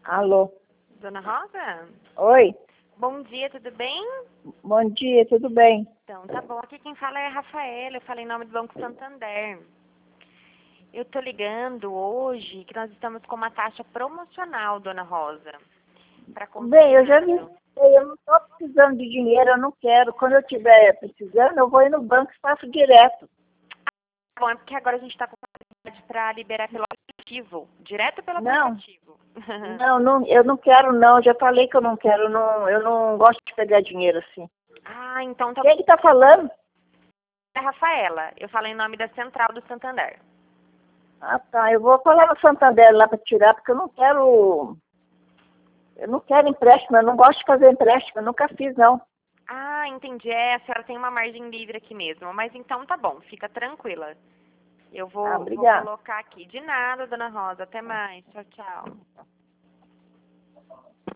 Alô? Dona Rosa? Oi? Bom dia, tudo bem? Bom dia, tudo bem? Então, tá bom. Aqui quem fala é a Rafaela, eu falei em nome do Banco Santander. Eu tô ligando hoje que nós estamos com uma taxa promocional, Dona Rosa, para Bem, eu já vi, consignado. eu não estou precisando de dinheiro, eu não quero. Quando eu estiver precisando, eu vou ir no banco e faço direto. Bom, é porque agora a gente está com facilidade para liberar pelo aplicativo, direto pelo Não, aplicativo. não, eu não quero não, já falei que eu não quero, não, eu não gosto de pegar dinheiro assim. Ah, então tá bom. Quem que tá falando? É a Rafaela, eu falei em nome da Central do Santander. Ah, tá, eu vou falar no Santander lá para tirar, porque eu não quero empréstimo, eu não gosto de fazer empréstimo, eu nunca fiz não. Ah, entendi. É, a senhora tem uma margem livre aqui mesmo. Mas então tá bom, fica tranquila. Eu Ah, vou obrigada. colocar aqui. De nada, Dona Rosa. Até mais. Tchau, tchau.